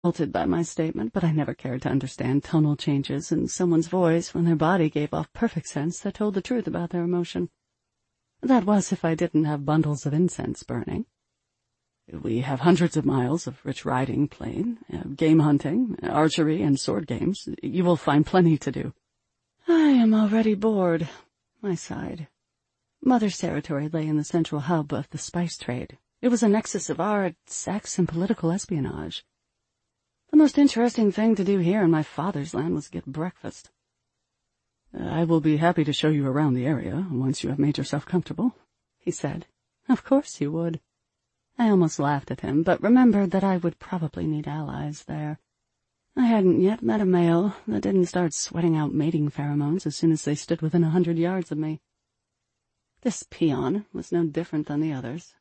Halted by my statement, but I never cared to understand tonal changes in someone's voice when their body gave off perfect sense that told the truth about their emotion. That was if I didn't have bundles of incense burning. We have hundreds of miles of rich riding plain, game hunting, archery, and sword games. You will find plenty to do. I am already bored, I sighed. Mother's territory lay in the central hub of the spice trade. It was a nexus of art, sex, and political espionage. The most interesting thing to do here in my father's land was get breakfast. I will be happy to show you around the area once you have made yourself comfortable, he said. Of course you would. I almost laughed at him, but remembered that I would probably need allies there. I hadn't yet met a male that didn't start sweating out mating pheromones as soon as they stood within 100 yards of me. This peon was no different than the others.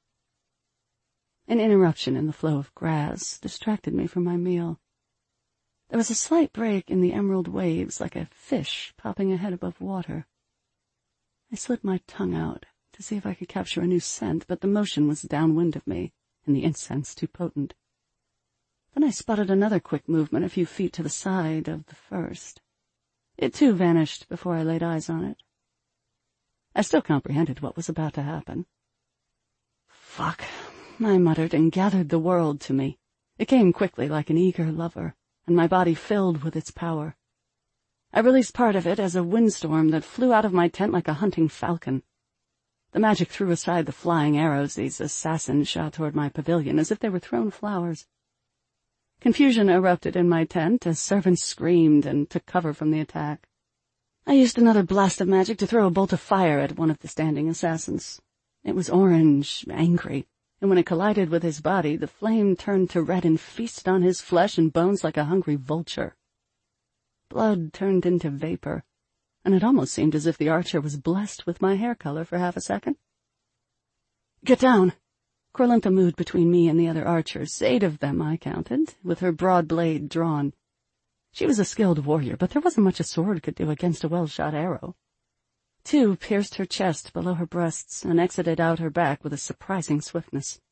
An interruption in the flow of grass distracted me from my meal. There was a slight break in the emerald waves, like a fish popping ahead above water. I slid my tongue out to see if I could capture a new scent, but the motion was downwind of me, and the incense too potent. Then I spotted another quick movement a few feet to the side of the first. It too vanished before I laid eyes on it. I still comprehended what was about to happen. Fuck, I muttered and gathered the world to me. It came quickly like an eager lover, and my body filled with its power. I released part of it as a windstorm that flew out of my tent like a hunting falcon. The magic threw aside the flying arrows these assassins shot toward my pavilion as if they were thrown flowers. Confusion erupted in my tent as servants screamed and took cover from the attack. I used another blast of magic to throw a bolt of fire at one of the standing assassins. It was orange, angry, and when it collided with his body, the flame turned to red and feasted on his flesh and bones like a hungry vulture. Blood turned into vapor, and it almost seemed as if the archer was blessed with my hair color for half a second. "Get down!" Corlinta moved between me and the other archers, 8 of them, I counted, with her broad blade drawn. She was a skilled warrior, but there wasn't much a sword could do against a well-shot arrow. 2 pierced her chest below her breasts and exited out her back with a surprising swiftness.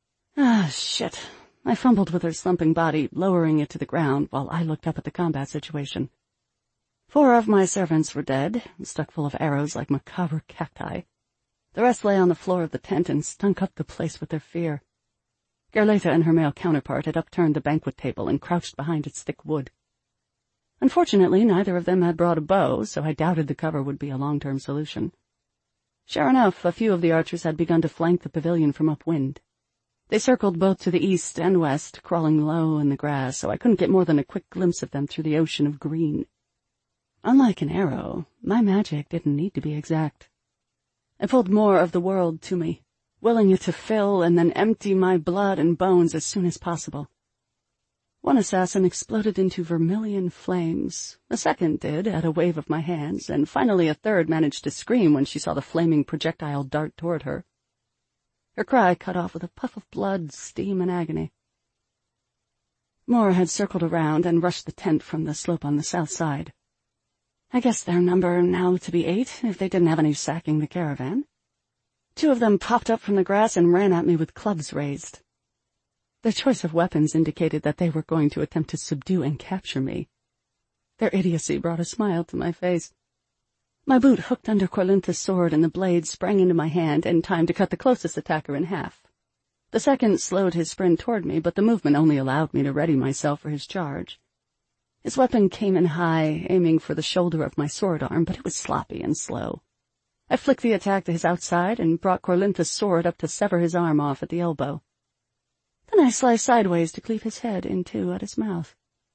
Shit. I fumbled with her slumping body, lowering it to the ground while I looked up at the combat situation. 4 of my servants were dead, stuck full of arrows like macabre cacti. The rest lay on the floor of the tent and stunk up the place with their fear. Gerleta and her male counterpart had upturned the banquet table and crouched behind its thick wood. Unfortunately, neither of them had brought a bow, so I doubted the cover would be a long-term solution. Sure enough, a few of the archers had begun to flank the pavilion from upwind. They circled both to the east and west, crawling low in the grass, so I couldn't get more than a quick glimpse of them through the ocean of green. Unlike an arrow, my magic didn't need to be exact. I pulled more of the world to me, willing it to fill and then empty my blood and bones as soon as possible. One assassin exploded into vermilion flames, a second did at a wave of my hands, and finally a third managed to scream when she saw the flaming projectile dart toward her. Her cry cut off with a puff of blood, steam, and agony. More had circled around and rushed the tent from the slope on the south side. I guessed their number now to be 8, if they didn't have any sacking the caravan. 2 of them popped up from the grass and ran at me with clubs raised. Their choice of weapons indicated that they were going to attempt to subdue and capture me. Their idiocy brought a smile to my face. My boot hooked under Corlinta's sword and the blade sprang into my hand in time to cut the closest attacker in half. The second slowed his sprint toward me, but the movement only allowed me to ready myself for his charge. His weapon came in high, aiming for the shoulder of my sword arm, but it was sloppy and slow. I flicked the attack to his outside and brought Corlinta's sword up to sever his arm off at the elbow. Then I sliced sideways to cleave his head in 2 at his mouth.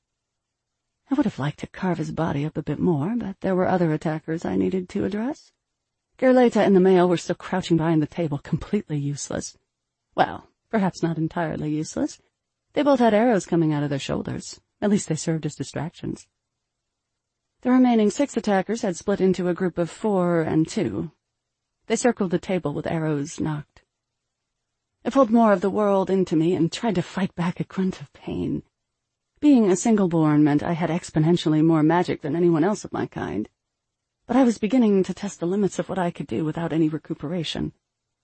I would have liked to carve his body up a bit more, but there were other attackers I needed to address. Gerleta and the male were still crouching behind the table, completely useless. Well, perhaps not entirely useless. They both had arrows coming out of their shoulders. At least they served as distractions. The remaining 6 attackers had split into a group of 4 and 2. They circled the table with arrows nocked. I pulled more of the world into me and tried to fight back a grunt of pain. Being a single-born meant I had exponentially more magic than anyone else of my kind, but I was beginning to test the limits of what I could do without any recuperation.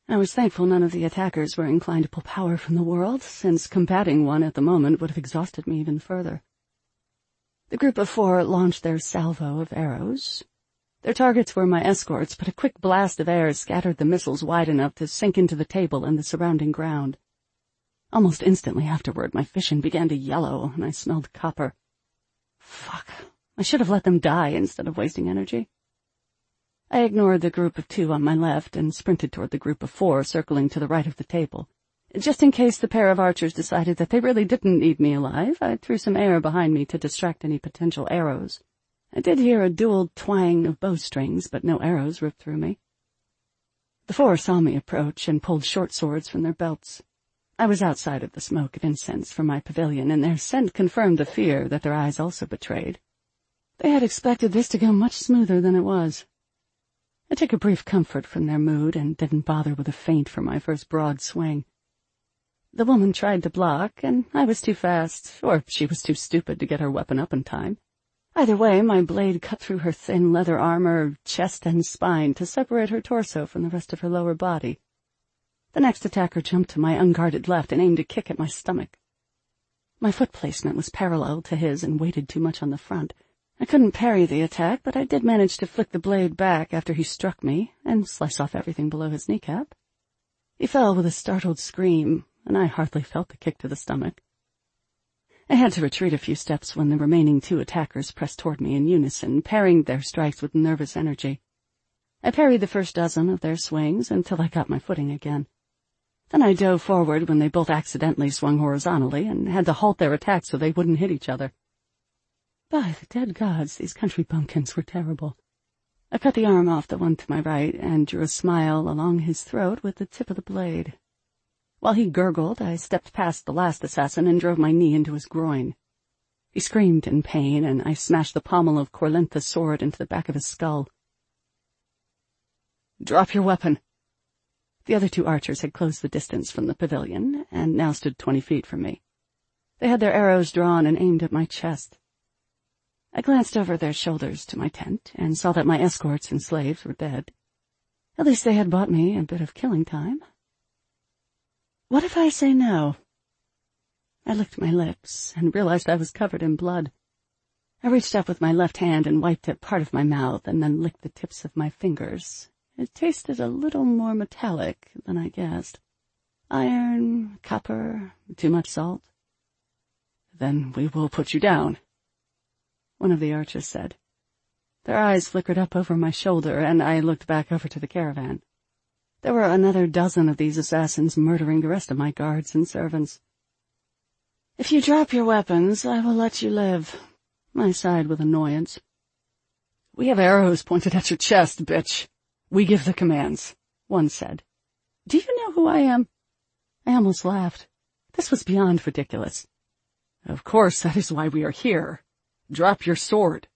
I was thankful none of the attackers were inclined to pull power from the world, since combating one at the moment would have exhausted me even further. The group of 4 launched their salvo of arrows. Their targets were my escorts, but a quick blast of air scattered the missiles wide enough to sink into the table and the surrounding ground. Almost instantly afterward, my vision began to yellow, and I smelled copper. Fuck. I should have let them die instead of wasting energy. I ignored the group of 2 on my left and sprinted toward the group of 4 circling to the right of the table. Just in case the pair of archers decided that they really didn't need me alive, I threw some air behind me to distract any potential arrows. I did hear a dual twang of bowstrings, but no arrows ripped through me. The 4 saw me approach and pulled short swords from their belts. I was outside of the smoke of incense from my pavilion, and their scent confirmed the fear that their eyes also betrayed. They had expected this to go much smoother than it was. I took a brief comfort from their mood and didn't bother with a feint for my first broad swing. The woman tried to block, and I was too fast, or she was too stupid to get her weapon up in time. Either way, my blade cut through her thin leather armor, chest, and spine to separate her torso from the rest of her lower body. The next attacker jumped to my unguarded left and aimed a kick at my stomach. My foot placement was parallel to his and weighted too much on the front. I couldn't parry the attack, but I did manage to flick the blade back after he struck me and slice off everything below his kneecap. He fell with a startled scream, and I hardly felt the kick to the stomach. I had to retreat a few steps when the remaining 2 attackers pressed toward me in unison, parrying their strikes with nervous energy. I parried the first dozen of their swings until I got my footing again. Then I dove forward when they both accidentally swung horizontally and had to halt their attacks so they wouldn't hit each other. By the dead gods, these country bumpkins were terrible. I cut the arm off the one to my right and drew a smile along his throat with the tip of the blade. While he gurgled, I stepped past the last assassin and drove my knee into his groin. He screamed in pain, and I smashed the pommel of Corlentha's sword into the back of his skull. "Drop your weapon." The other 2 archers had closed the distance from the pavilion, and now stood 20 feet from me. They had their arrows drawn and aimed at my chest. I glanced over their shoulders to my tent, and saw that my escorts and slaves were dead. At least they had bought me a bit of killing time. What if I say no? I licked my lips, and realized I was covered in blood. I reached up with my left hand and wiped at part of my mouth, and then licked the tips of my fingers. It tasted a little more metallic than I guessed. Iron, copper, too much salt. "Then we will put you down," one of the archers said. Their eyes flickered up over my shoulder, and I looked back over to the caravan. There were another dozen of these assassins murdering the rest of my guards and servants. "If you drop your weapons, I will let you live," I sighed with annoyance. "We have arrows pointed at your chest, bitch. We give the commands," one said. "Do you know who I am?" I almost laughed. This was beyond ridiculous. "Of course, that is why we are here. Drop your sword."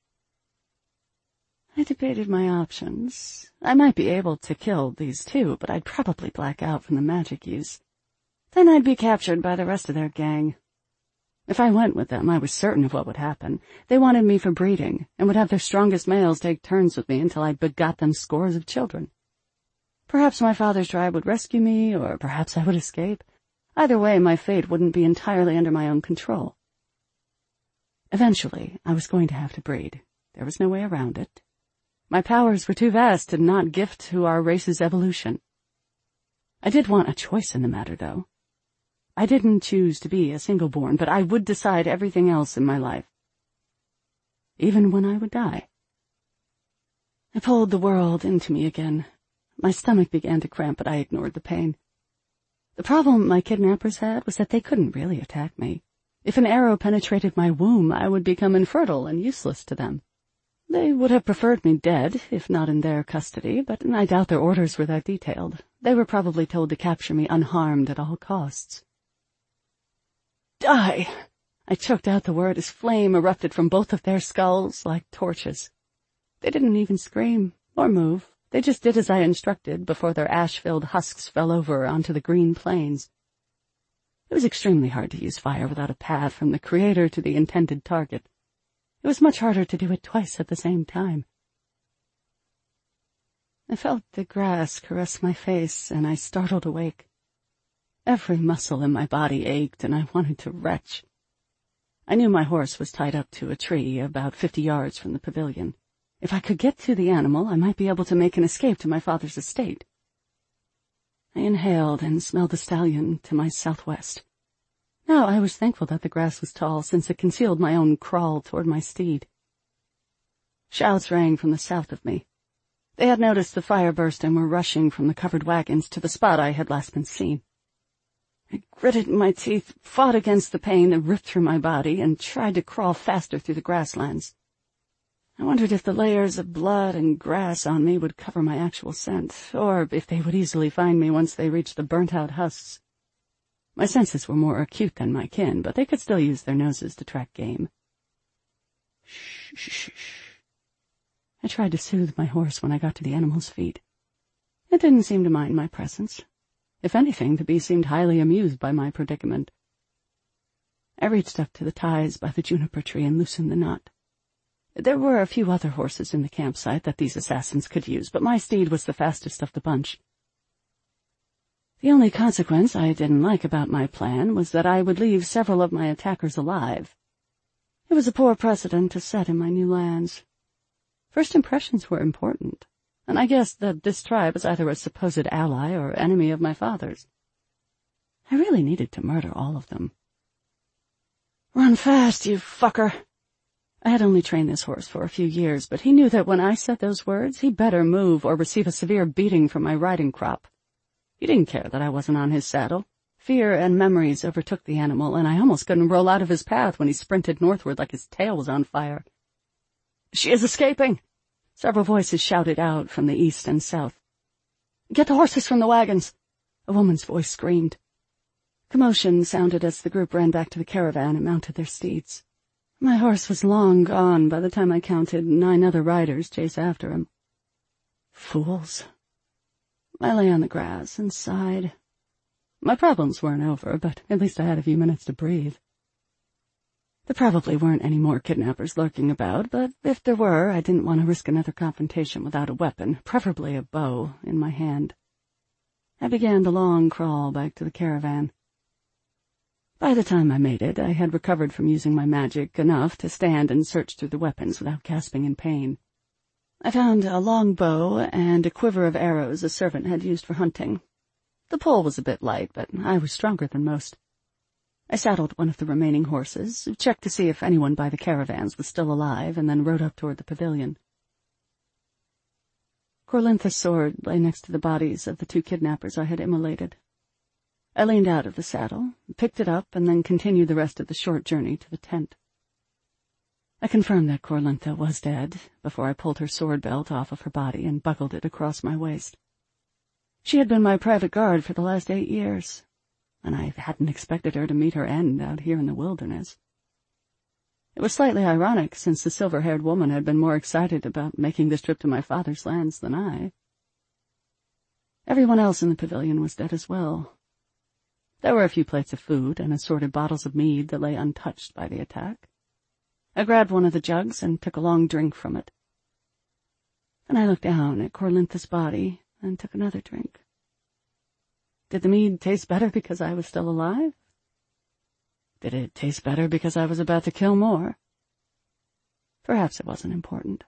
I debated my options. I might be able to kill these 2, but I'd probably black out from the magic use. Then I'd be captured by the rest of their gang. If I went with them, I was certain of what would happen. They wanted me for breeding, and would have their strongest males take turns with me until I begot them scores of children. Perhaps my father's tribe would rescue me, or perhaps I would escape. Either way, my fate wouldn't be entirely under my own control. Eventually, I was going to have to breed. There was no way around it. My powers were too vast to not gift to our race's evolution. I did want a choice in the matter, though. I didn't choose to be a single-born, but I would decide everything else in my life. Even when I would die. I pulled the world into me again. My stomach began to cramp, but I ignored the pain. The problem my kidnappers had was that they couldn't really attack me. If an arrow penetrated my womb, I would become infertile and useless to them. They would have preferred me dead, if not in their custody, but I doubt their orders were that detailed. They were probably told to capture me unharmed at all costs. "Die!" I choked out the word as flame erupted from both of their skulls like torches. They didn't even scream or move. They just did as I instructed before their ash-filled husks fell over onto the green plains. It was extremely hard to use fire without a path from the creator to the intended target. It was much harder to do it twice at the same time. I felt the grass caress my face, and I startled awake. Every muscle in my body ached, and I wanted to retch. I knew my horse was tied up to a tree about 50 yards from the pavilion. If I could get to the animal, I might be able to make an escape to my father's estate. I inhaled and smelled the stallion to my southwest. Now I was thankful that the grass was tall, since it concealed my own crawl toward my steed. Shouts rang from the south of me. They had noticed the fire burst and were rushing from the covered wagons to the spot I had last been seen. I gritted my teeth, fought against the pain that ripped through my body, and tried to crawl faster through the grasslands. I wondered if the layers of blood and grass on me would cover my actual scent, or if they would easily find me once they reached the burnt-out husks. My senses were more acute than my kin, but they could still use their noses to track game. Shh, shh, shh. I tried to soothe my horse when I got to the animal's feet. It didn't seem to mind my presence. If anything, the beast seemed highly amused by my predicament. I reached up to the ties by the juniper tree and loosened the knot. There were a few other horses in the campsite that these assassins could use, but my steed was the fastest of the bunch. The only consequence I didn't like about my plan was that I would leave several of my attackers alive. It was a poor precedent to set in my new lands. First impressions were important, and I guessed that this tribe was either a supposed ally or enemy of my father's. I really needed to murder all of them. "Run fast, you fucker!" I had only trained this horse for a few years, but he knew that when I said those words, he better move or receive a severe beating from my riding crop. He didn't care that I wasn't on his saddle. Fear and memories overtook the animal, and I almost couldn't roll out of his path when he sprinted northward like his tail was on fire. "She is escaping!" Several voices shouted out from the east and south. "Get the horses from the wagons!" A woman's voice screamed. Commotion sounded as the group ran back to the caravan and mounted their steeds. My horse was long gone by the time I counted 9 other riders chase after him. Fools. I lay on the grass and sighed. My problems weren't over, but at least I had a few minutes to breathe. There probably weren't any more kidnappers lurking about, but if there were, I didn't want to risk another confrontation without a weapon, preferably a bow, in my hand. I began the long crawl back to the caravan. By the time I made it, I had recovered from using my magic enough to stand and search through the weapons without gasping in pain. I found a long bow and a quiver of arrows a servant had used for hunting. The pole was a bit light, but I was stronger than most. I saddled one of the remaining horses, checked to see if anyone by the caravans was still alive, and then rode up toward the pavilion. Corlintha's sword lay next to the bodies of the 2 kidnappers I had immolated. I leaned out of the saddle, picked it up, and then continued the rest of the short journey to the tent. I confirmed that Corlintha was dead before I pulled her sword belt off of her body and buckled it across my waist. She had been my private guard for the last 8 years, and I hadn't expected her to meet her end out here in the wilderness. It was slightly ironic, since the silver-haired woman had been more excited about making this trip to my father's lands than I. Everyone else in the pavilion was dead as well. There were a few plates of food and assorted bottles of mead that lay untouched by the attack. I grabbed one of the jugs and took a long drink from it. Then I looked down at Corlintha's body and took another drink. Did the mead taste better because I was still alive? Did it taste better because I was about to kill more? Perhaps it wasn't important.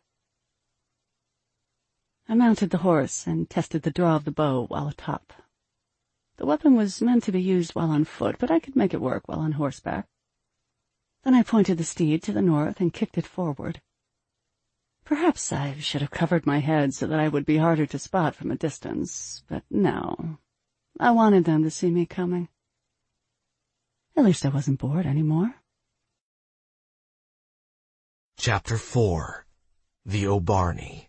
I mounted the horse and tested the draw of the bow while atop. The weapon was meant to be used while on foot, but I could make it work while on horseback. Then I pointed the steed to the north and kicked it forward. Perhaps I should have covered my head so that I would be harder to spot from a distance, but no. I wanted them to see me coming. At least I wasn't bored anymore. Chapter 4. The Obarni.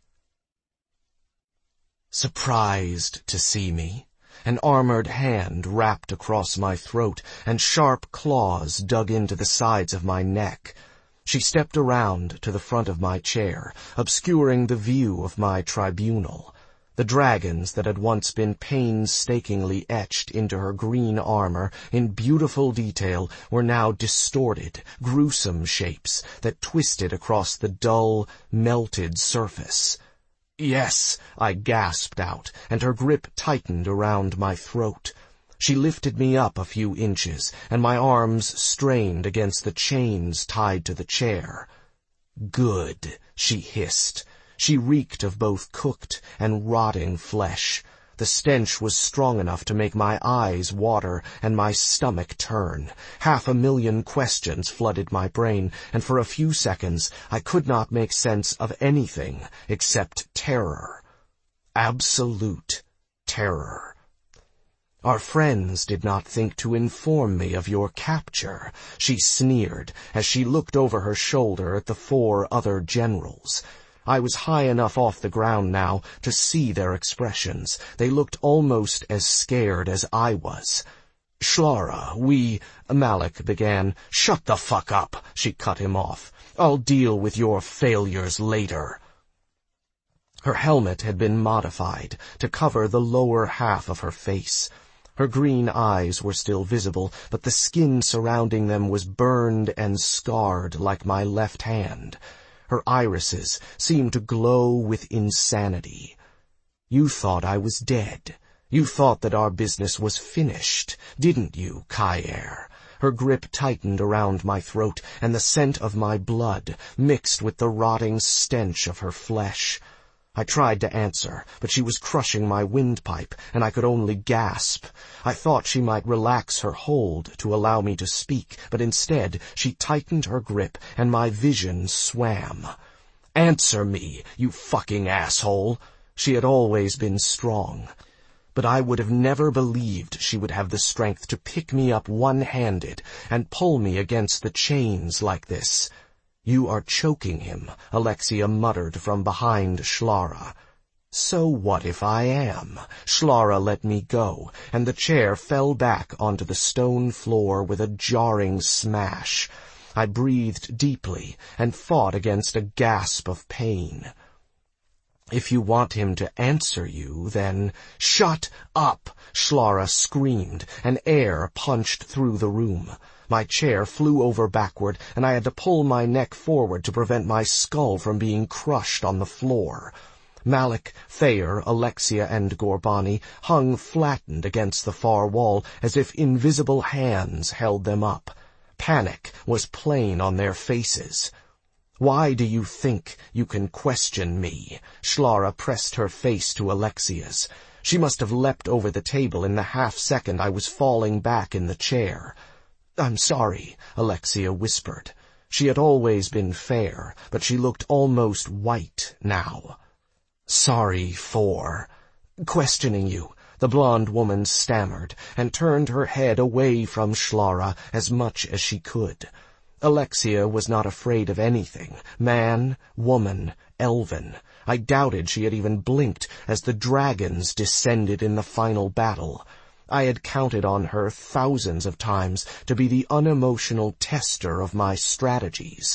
Surprised to see me, an armored hand wrapped across my throat, and sharp claws dug into the sides of my neck. She stepped around to the front of my chair, obscuring the view of my tribunal. The dragons that had once been painstakingly etched into her green armor in beautiful detail were now distorted, gruesome shapes that twisted across the dull, melted surface. "Yes," I gasped out, and her grip tightened around my throat. She lifted me up a few inches, and my arms strained against the chains tied to the chair. "Good," she hissed. She reeked of both cooked and rotting flesh. The stench was strong enough to make my eyes water and my stomach turn. 500,000 questions flooded my brain, and for a few seconds I could not make sense of anything except terror. Absolute terror. "Our friends did not think to inform me of your capture," she sneered as she looked over her shoulder at the 4 other generals. I was high enough off the ground now to see their expressions. They looked almost as scared as I was. "Shlara, Malik began. "Shut the fuck up," she cut him off. "I'll deal with your failures later." Her helmet had been modified to cover the lower half of her face. Her green eyes were still visible, but the skin surrounding them was burned and scarred like my left hand. Her irises seemed to glow with insanity. "You thought I was dead. You thought that our business was finished, didn't you, Kaer?" Her grip tightened around my throat, and the scent of my blood mixed with the rotting stench of her flesh. I tried to answer, but she was crushing my windpipe, and I could only gasp. I thought she might relax her hold to allow me to speak, but instead she tightened her grip, and my vision swam. "Answer me, you fucking asshole!" She had always been strong, but I would have never believed she would have the strength to pick me up one-handed and pull me against the chains like this. "You are choking him," Alexia muttered from behind Shlara. "So what if I am?" Shlara let me go, and the chair fell back onto the stone floor with a jarring smash. I breathed deeply and fought against a gasp of pain. "If you want him to answer you, then—" "Shut up!" Shlara screamed, and air punched through the room. My chair flew over backward, and I had to pull my neck forward to prevent my skull from being crushed on the floor. Malik, Thayer, Alexia, and Gorbani hung flattened against the far wall as if invisible hands held them up. Panic was plain on their faces. "Why do you think you can question me?" Shlara pressed her face to Alexia's. She must have leapt over the table in the half-second I was falling back in the chair. "I'm sorry," Alexia whispered. She had always been fair, but she looked almost white now. "Sorry for—" "Questioning you," the blonde woman stammered, and turned her head away from Shlara as much as she could. Alexia was not afraid of anything, man, woman, elven. I doubted she had even blinked as the dragons descended in the final battle. I had counted on her thousands of times to be the unemotional tester of my strategies.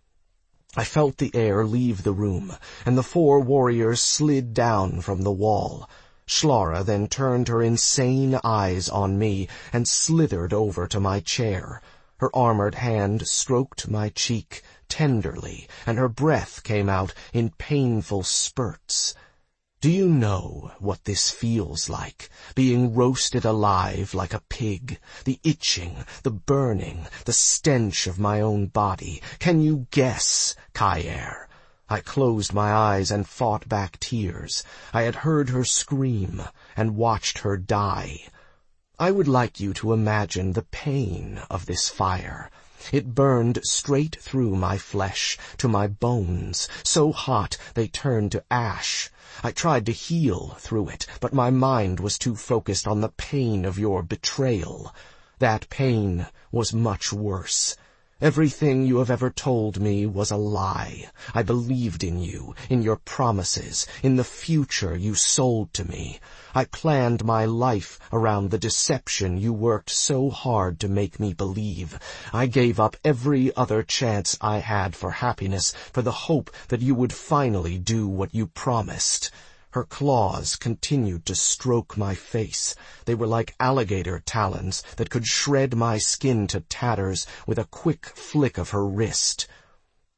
I felt the air leave the room, and the 4 warriors slid down from the wall. Shlara then turned her insane eyes on me and slithered over to my chair. Her armored hand stroked my cheek tenderly, and her breath came out in painful spurts. "Do you know what this feels like, being roasted alive like a pig? The itching, the burning, the stench of my own body. Can you guess, Kaer?" I closed my eyes and fought back tears. I had heard her scream and watched her die. I would like you to imagine the pain of this fire. It burned straight through my flesh, to my bones, so hot they turned to ash. I tried to heal through it, but my mind was too focused on the pain of your betrayal. That pain was much worse. Everything you have ever told me was a lie. I believed in you, in your promises, in the future you sold to me. I planned my life around the deception you worked so hard to make me believe. I gave up every other chance I had for happiness for the hope that you would finally do what you promised. Her claws continued to stroke my face. They were like alligator talons that could shred my skin to tatters with a quick flick of her wrist.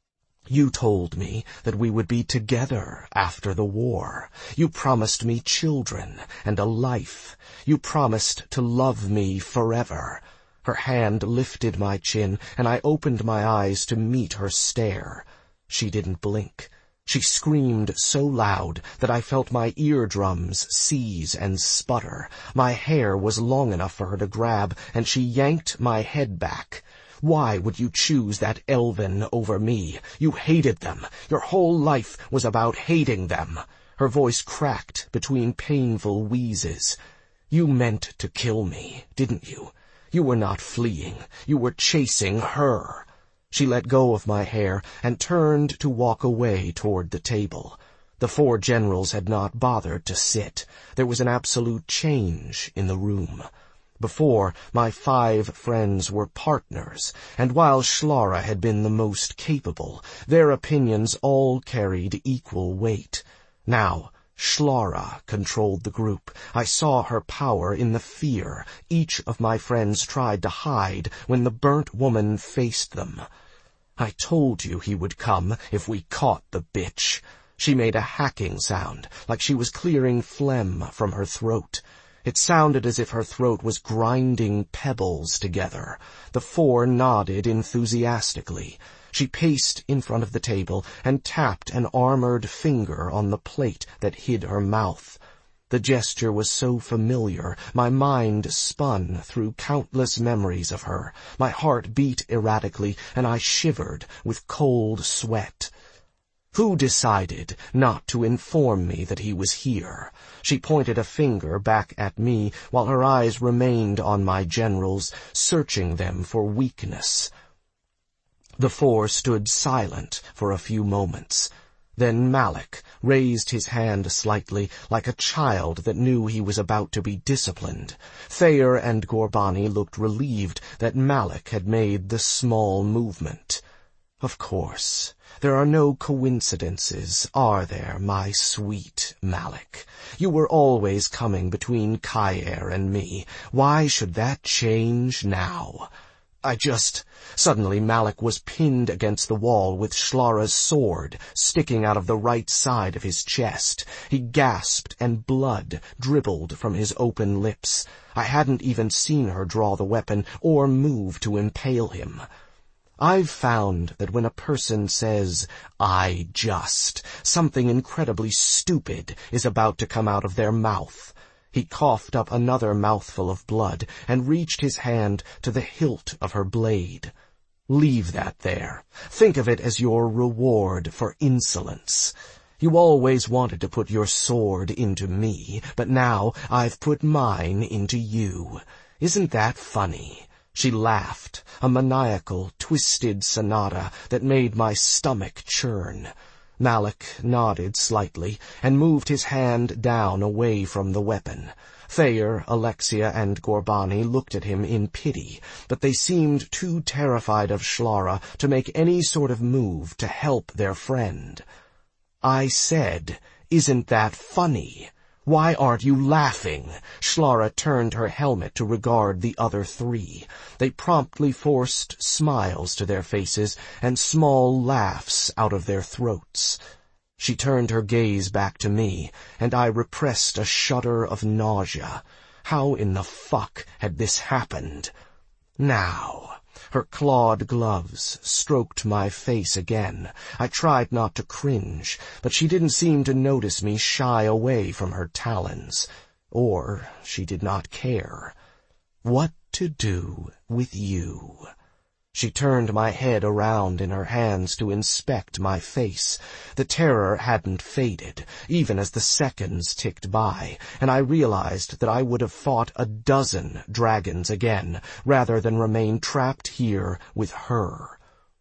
You told me that we would be together after the war. You promised me children and a life. You promised to love me forever. Her hand lifted my chin, and I opened my eyes to meet her stare. She didn't blink. She screamed so loud that I felt my eardrums seize and sputter. My hair was long enough for her to grab, and she yanked my head back. Why would you choose that elven over me? You hated them. Your whole life was about hating them. Her voice cracked between painful wheezes. You meant to kill me, didn't you? You were not fleeing. You were chasing her. She let go of my hair and turned to walk away toward the table. The 4 generals had not bothered to sit. There was an absolute change in the room. Before, my 5 friends were partners, and while Schlara had been the most capable, their opinions all carried equal weight. Now, Schlara controlled the group. I saw her power in the fear each of my friends tried to hide when the burnt woman faced them. I told you he would come if we caught the bitch. She made a hacking sound, like she was clearing phlegm from her throat. It sounded as if her throat was grinding pebbles together. The 4 nodded enthusiastically. She paced in front of the table and tapped an armored finger on the plate that hid her mouth. The gesture was so familiar, my mind spun through countless memories of her. My heart beat erratically, and I shivered with cold sweat. Who decided not to inform me that he was here? She pointed a finger back at me, while her eyes remained on my generals, searching them for weakness. The 4 stood silent for a few moments. Then Malik raised his hand slightly, like a child that knew he was about to be disciplined. Thayer and Gorbani looked relieved that Malik had made the small movement. Of course, there are no coincidences, are there, my sweet Malik? You were always coming between Kyair and me. Why should that change now? Suddenly Malik was pinned against the wall with Schlara's sword sticking out of the right side of his chest. He gasped and blood dribbled from his open lips. I hadn't even seen her draw the weapon or move to impale him. I've found that when a person says, something incredibly stupid is about to come out of their mouth. He coughed up another mouthful of blood and reached his hand to the hilt of her blade. Leave that there. Think of it as your reward for insolence. You always wanted to put your sword into me, but now I've put mine into you. Isn't that funny? She laughed, a maniacal, twisted sonata that made my stomach churn. Malik nodded slightly and moved his hand down away from the weapon. Thayer, Alexia, and Gorbani looked at him in pity, but they seemed too terrified of Schlara to make any sort of move to help their friend. I said, "Isn't that funny? Why aren't you laughing?" Schlara turned her helmet to regard the other 3. They promptly forced smiles to their faces and small laughs out of their throats. She turned her gaze back to me, and I repressed a shudder of nausea. How in the fuck had this happened? Now, her clawed gloves stroked my face again. I tried not to cringe, but she didn't seem to notice me shy away from her talons. Or she did not care. What to do with you? She turned my head around in her hands to inspect my face. The terror hadn't faded, even as the seconds ticked by, and I realized that I would have fought a dozen dragons again, rather than remain trapped here with her.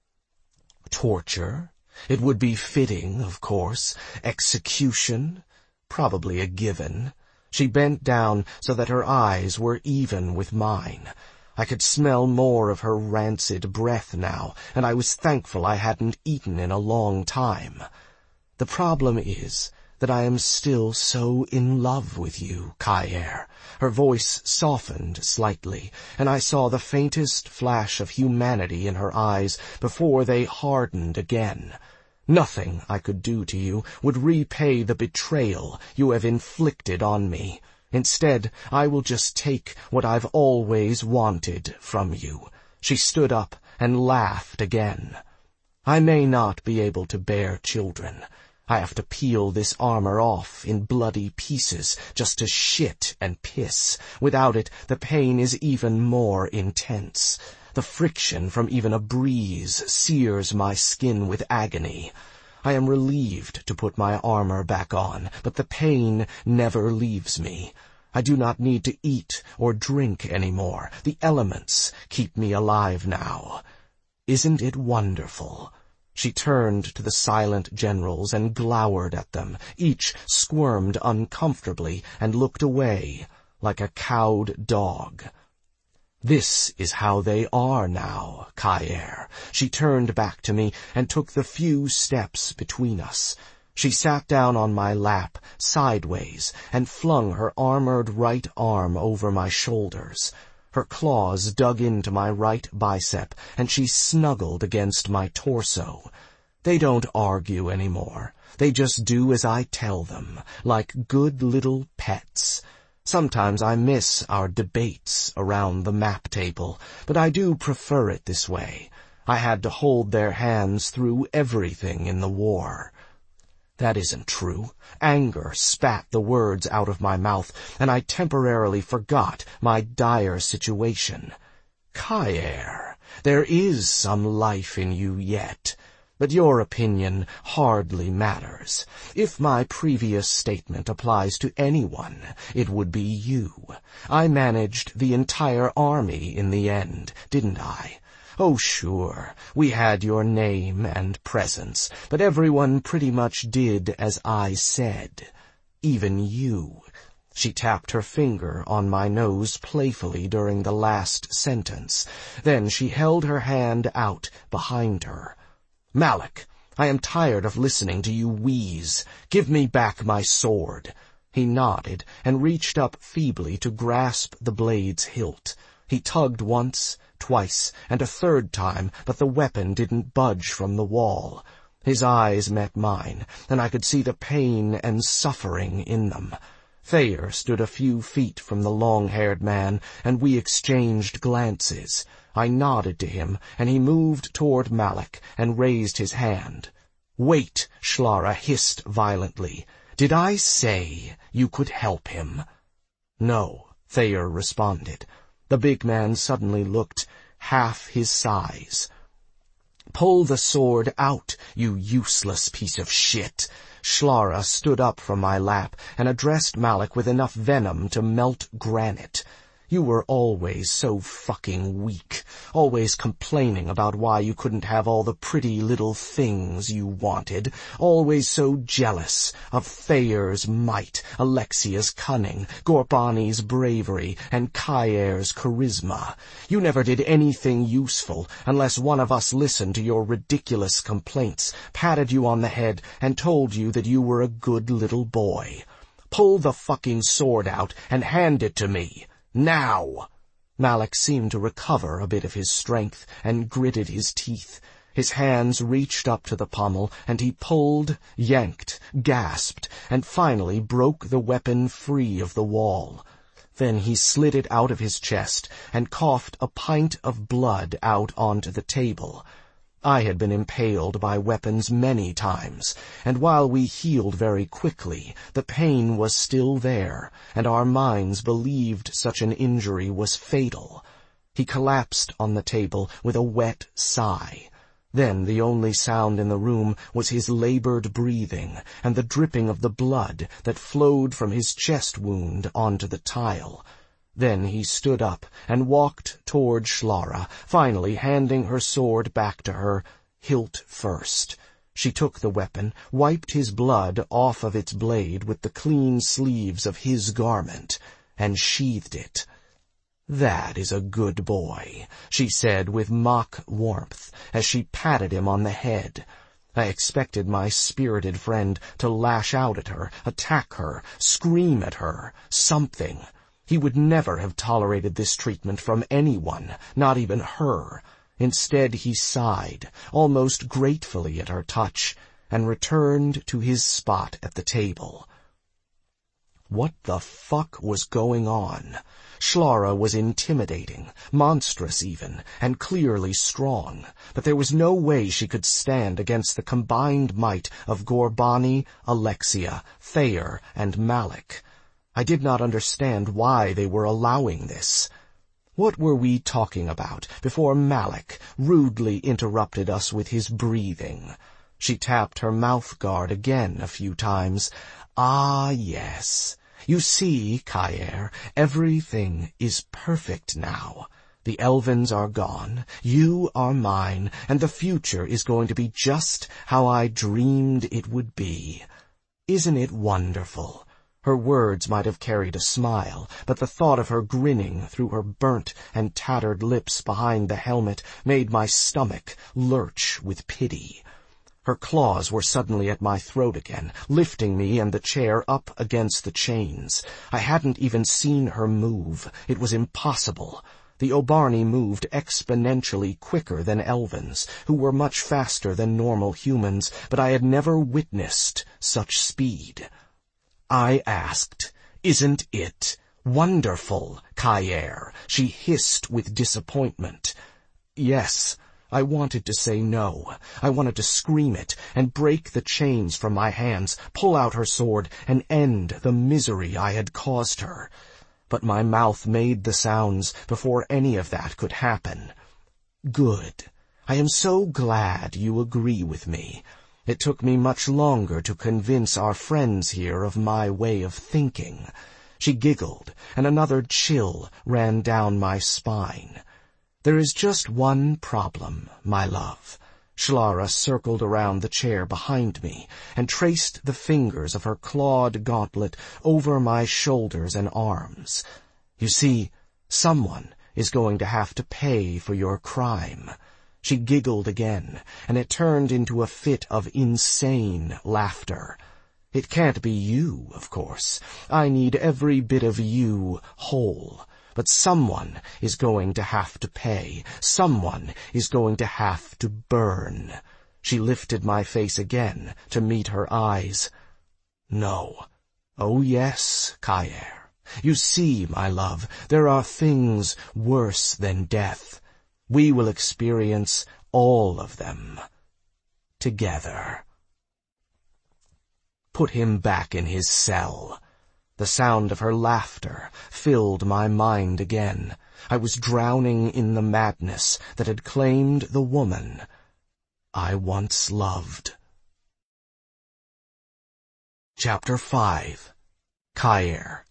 Torture? It would be fitting, of course. Execution? Probably a given. She bent down so that her eyes were even with mine. I could smell more of her rancid breath now, and I was thankful I hadn't eaten in a long time. The problem is that I am still so in love with you, Kaer." Her voice softened slightly, and I saw the faintest flash of humanity in her eyes before they hardened again. "Nothing I could do to you would repay the betrayal you have inflicted on me. Instead, I will just take what I've always wanted from you." She stood up and laughed again. "I may not be able to bear children. I have to peel this armor off in bloody pieces just to shit and piss. Without it, the pain is even more intense. The friction from even a breeze sears my skin with agony. I am relieved to put my armor back on, but the pain never leaves me. I do not need to eat or drink anymore. The elements keep me alive now. Isn't it wonderful?" She turned to the silent generals and glowered at them. Each squirmed uncomfortably and looked away like a cowed dog. "This is how they are now, Kaer." She turned back to me and took the few steps between us. She sat down on my lap, sideways, and flung her armored right arm over my shoulders. Her claws dug into my right bicep, and she snuggled against my torso. They don't argue anymore. They just do as I tell them, like good little pets. Sometimes I miss our debates around the map table, but I do prefer it this way. I had to hold their hands through everything in the war. That isn't true. Anger spat the words out of my mouth, and I temporarily forgot my dire situation. "Kaer, there is some life in you yet, but your opinion hardly matters. If my previous statement applies to anyone, it would be you. I managed the entire army in the end, didn't I? Oh, sure, we had your name and presence, but everyone pretty much did as I said. Even you." She tapped her finger on my nose playfully during the last sentence. Then she held her hand out behind her. "Malak, I am tired of listening to you wheeze. Give me back my sword." He nodded and reached up feebly to grasp the blade's hilt. He tugged once, twice, and a third time, but the weapon didn't budge from the wall. His eyes met mine, and I could see the pain and suffering in them. Thayer stood a few feet from the long-haired man, and we exchanged glances. I nodded to him, and he moved toward Malak and raised his hand. "Wait," Shlara hissed violently. "Did I say you could help him?" "No," Thayer responded. The big man suddenly looked half his size. "Pull the sword out, you useless piece of shit." Shlara stood up from my lap and addressed Malak with enough venom to melt granite. "You were always so fucking weak, always complaining about why you couldn't have all the pretty little things you wanted, always so jealous of Thayer's might, Alexia's cunning, Gorbani's bravery, and Kaer's charisma. You never did anything useful unless one of us listened to your ridiculous complaints, patted you on the head, and told you that you were a good little boy. Pull the fucking sword out and hand it to me. Now!" Malak seemed to recover a bit of his strength and gritted his teeth. His hands reached up to the pommel, and he pulled, yanked, gasped, and finally broke the weapon free of the wall. Then he slid it out of his chest and coughed a pint of blood out onto the table. I had been impaled by weapons many times, and while we healed very quickly, the pain was still there, and our minds believed such an injury was fatal. He collapsed on the table with a wet sigh. Then the only sound in the room was his labored breathing and the dripping of the blood that flowed from his chest wound onto the tile. Then he stood up and walked toward Shlara, finally handing her sword back to her, hilt first. She took the weapon, wiped his blood off of its blade with the clean sleeves of his garment, and sheathed it. "That is a good boy," she said with mock warmth as she patted him on the head. I expected my spirited friend to lash out at her, attack her, scream at her, something. He would never have tolerated this treatment from anyone, not even her. Instead, he sighed, almost gratefully at her touch, and returned to his spot at the table. What the fuck was going on? Schlara was intimidating, monstrous even, and clearly strong, but there was no way she could stand against the combined might of Gorbani, Alexia, Thayer, and Malik. I did not understand why they were allowing this. What were we talking about before Malik rudely interrupted us with his breathing? She tapped her mouth guard again a few times. Ah, yes. You see, Kaer, everything is perfect now. The Elvens are gone, you are mine, and the future is going to be just how I dreamed it would be. Isn't it wonderful? Her words might have carried a smile, but the thought of her grinning through her burnt and tattered lips behind the helmet made my stomach lurch with pity. Her claws were suddenly at my throat again, lifting me and the chair up against the chains. I hadn't even seen her move. It was impossible. The Obarni moved exponentially quicker than Elvens, who were much faster than normal humans, but I had never witnessed such speed. I asked, "Isn't it wonderful, Kaer?" She hissed with disappointment. Yes. I wanted to say no. I wanted to scream it and break the chains from my hands, pull out her sword, and end the misery I had caused her. But my mouth made the sounds before any of that could happen. Good. I am so glad you agree with me. It took me much longer to convince our friends here of my way of thinking. She giggled, and another chill ran down my spine. There is just one problem, my love. Schlara circled around the chair behind me and traced the fingers of her clawed gauntlet over my shoulders and arms. You see, someone is going to have to pay for your crime. She giggled again, and it turned into a fit of insane laughter. It can't be you, of course. I need every bit of you whole. But someone is going to have to pay. Someone is going to have to burn. She lifted my face again to meet her eyes. No. Oh, yes, Kaer. You see, my love, there are things worse than death. We will experience all of them together. Put him back in his cell. The sound of her laughter filled my mind again. I was drowning in the madness that had claimed the woman I once loved. Chapter 5. Kaer.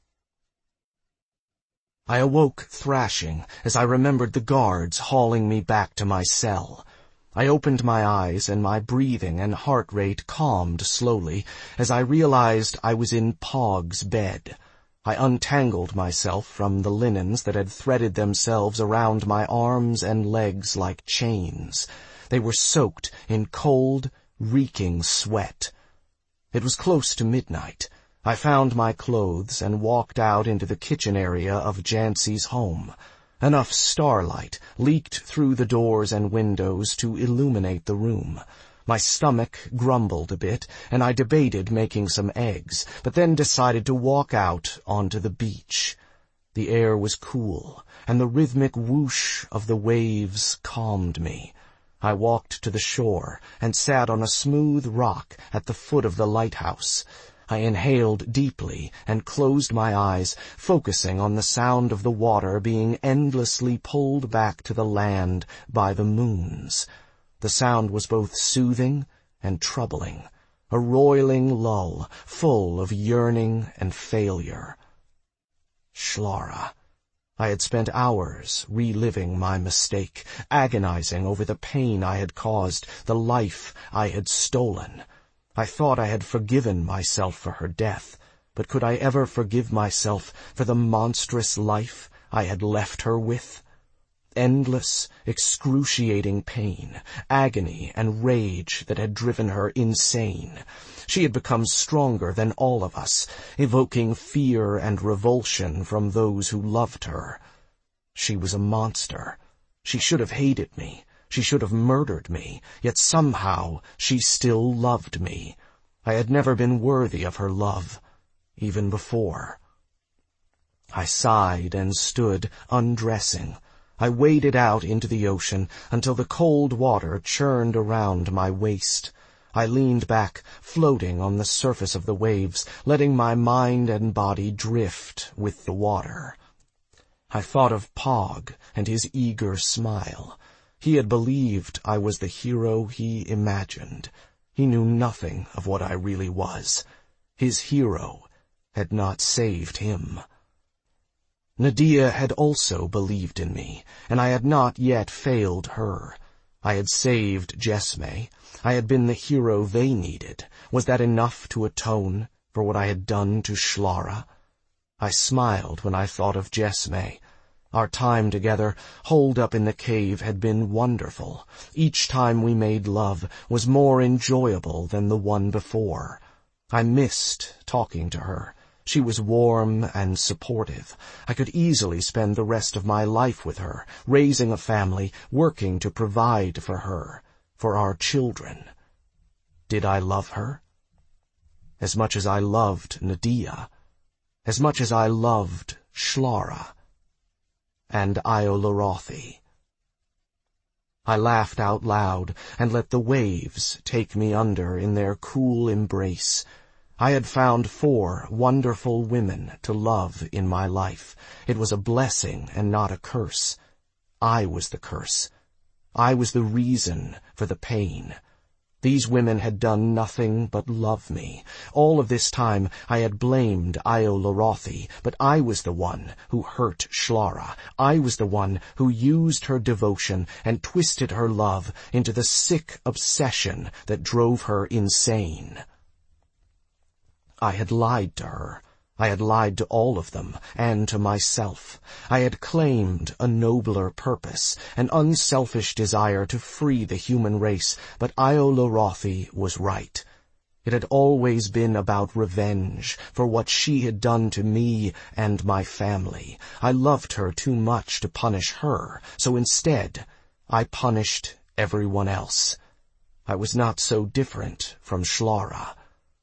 I awoke thrashing as I remembered the guards hauling me back to my cell. I opened my eyes, and my breathing and heart rate calmed slowly as I realized I was in Pog's bed. I untangled myself from the linens that had threaded themselves around my arms and legs like chains. They were soaked in cold, reeking sweat. It was close to midnight. I found my clothes and walked out into the kitchen area of Jancy's home. Enough starlight leaked through the doors and windows to illuminate the room. My stomach grumbled a bit, and I debated making some eggs, but then decided to walk out onto the beach. The air was cool, and the rhythmic whoosh of the waves calmed me. I walked to the shore and sat on a smooth rock at the foot of the lighthouse. I inhaled deeply and closed my eyes, focusing on the sound of the water being endlessly pulled back to the land by the moons. The sound was both soothing and troubling, a roiling lull full of yearning and failure. Schlara. I had spent hours reliving my mistake, agonizing over the pain I had caused, the life I had stolen. I thought I had forgiven myself for her death, but could I ever forgive myself for the monstrous life I had left her with? Endless, excruciating pain, agony and rage that had driven her insane. She had become stronger than all of us, evoking fear and revulsion from those who loved her. She was a monster. She should have hated me. She should have murdered me, yet somehow she still loved me. I had never been worthy of her love, even before. I sighed and stood undressing. I waded out into the ocean until the cold water churned around my waist. I leaned back, floating on the surface of the waves, letting my mind and body drift with the water. I thought of Pog and his eager smile. He had believed I was the hero he imagined. He knew nothing of what I really was. His hero had not saved him. Nadia had also believed in me, and I had not yet failed her. I had saved Jesme. I had been the hero they needed. Was that enough to atone for what I had done to Shlara? I smiled when I thought of Jesme. Our time together, holed up in the cave, had been wonderful. Each time we made love was more enjoyable than the one before. I missed talking to her. She was warm and supportive. I could easily spend the rest of my life with her, raising a family, working to provide for her, for our children. Did I love her? As much as I loved Nadia, as much as I loved Shlara and Iolarothi. I laughed out loud and let the waves take me under in their cool embrace. I had found 4 wonderful women to love in my life. It was a blessing and not a curse. I was the curse. I was the reason for the pain. These women had done nothing but love me. All of this time I had blamed Iolarothi, but I was the one who hurt Shlara. I was the one who used her devotion and twisted her love into the sick obsession that drove her insane. I had lied to her. I had lied to all of them, and to myself. I had claimed a nobler purpose, an unselfish desire to free the human race, but Iolarothi was right. It had always been about revenge for what she had done to me and my family. I loved her too much to punish her, so instead I punished everyone else. I was not so different from Shlara.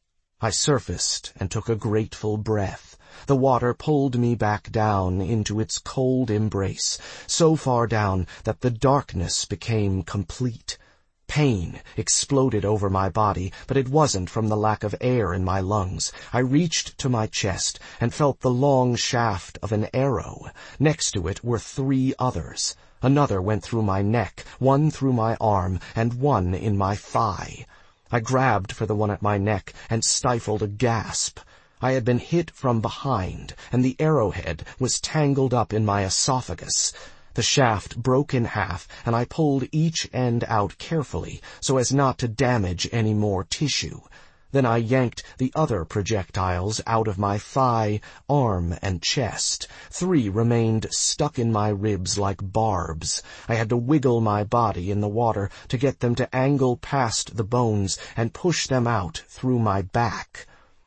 I surfaced and took a grateful breath. The water pulled me back down into its cold embrace, so far down that the darkness became complete. Pain exploded over my body, but it wasn't from the lack of air in my lungs. I reached to my chest and felt the long shaft of an arrow. Next to it were 3 others. Another went through my neck, one through my arm, and one in my thigh. I grabbed for the one at my neck and stifled a gasp. I had been hit from behind, and the arrowhead was tangled up in my esophagus. The shaft broke in half, and I pulled each end out carefully so as not to damage any more tissue. Then I yanked the other projectiles out of my thigh, arm, and chest. 3 remained stuck in my ribs like barbs. I had to wiggle my body in the water to get them to angle past the bones and push them out through my back.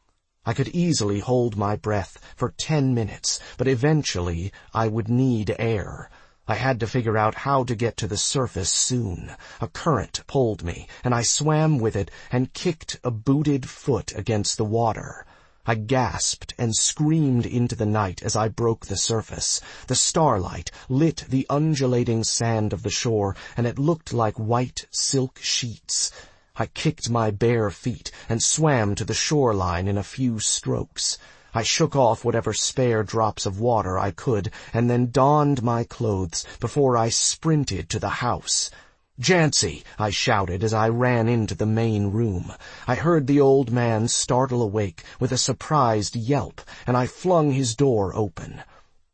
I could easily hold my breath for 10 minutes, but eventually I would need air. I had to figure out how to get to the surface soon. A current pulled me, and I swam with it and kicked a booted foot against the water. I gasped and screamed into the night as I broke the surface. The starlight lit the undulating sand of the shore, and it looked like white silk sheets. I kicked my bare feet and swam to the shoreline in a few strokes. I shook off whatever spare drops of water I could, and then donned my clothes before I sprinted to the house. "Jancy!" I shouted as I ran into the main room. I heard the old man startle awake with a surprised yelp, and I flung his door open.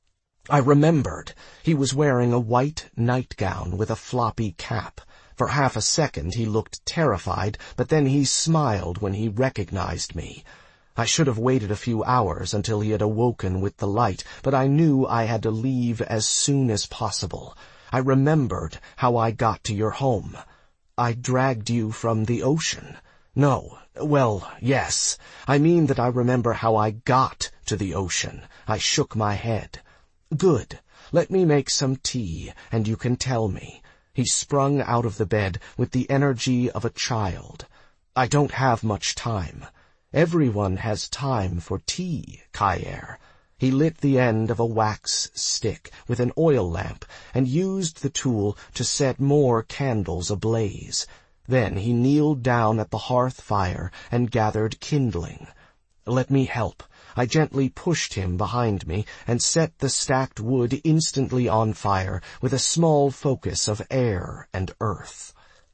I remembered. He was wearing a white nightgown with a floppy cap. For half a second he looked terrified, but then he smiled when he recognized me. I should have waited a few hours until he had awoken with the light, but I knew I had to leave as soon as possible. I remembered how I got to your home. I dragged you from the ocean. No, well, yes. I mean that I remember how I got to the ocean. I shook my head. Good. Let me make some tea, and you can tell me. He sprung out of the bed with the energy of a child. I don't have much time. Everyone has time for tea, Kaer. He lit the end of a wax stick with an oil lamp and used the tool to set more candles ablaze. Then he kneeled down at the hearth fire and gathered kindling. Let me help. I gently pushed him behind me and set the stacked wood instantly on fire with a small focus of air and earth.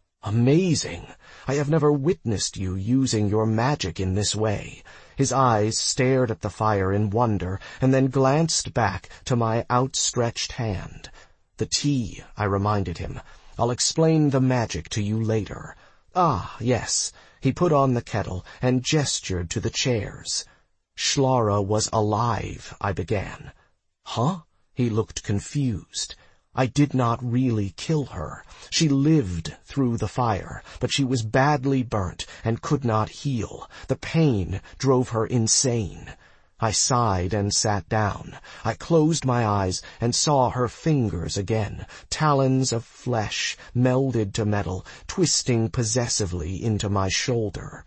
Amazing! I have never witnessed you using your magic in this way. His eyes stared at the fire in wonder and then glanced back to my outstretched hand. The tea, I reminded him. I'll explain the magic to you later. Ah, yes. He put on the kettle and gestured to the chairs. Schlara was alive, I began. Huh? He looked confused. I did not really kill her. She lived through the fire, but she was badly burnt and could not heal. The pain drove her insane. I sighed and sat down. I closed my eyes and saw her fingers again, talons of flesh melded to metal, twisting possessively into my shoulder.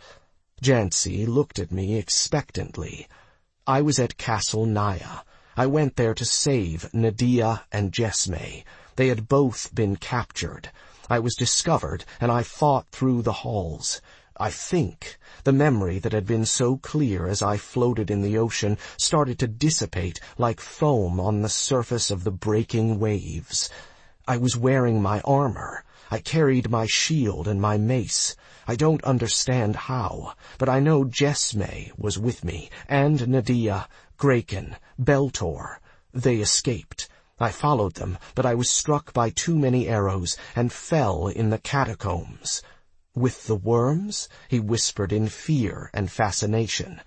Janci looked at me expectantly. I was at Castle Naya. I went there to save Nadia and Jesme. They had both been captured. I was discovered, and I fought through the halls. I think the memory that had been so clear as I floated in the ocean started to dissipate like foam on the surface of the breaking waves. I was wearing my armor. I carried my shield and my mace. I don't understand how, but I know Jesme was with me, and Nadia, Graken, Beltor. They escaped. I followed them, but I was struck by too many arrows and fell in the catacombs. With the worms? He whispered in fear and fascination.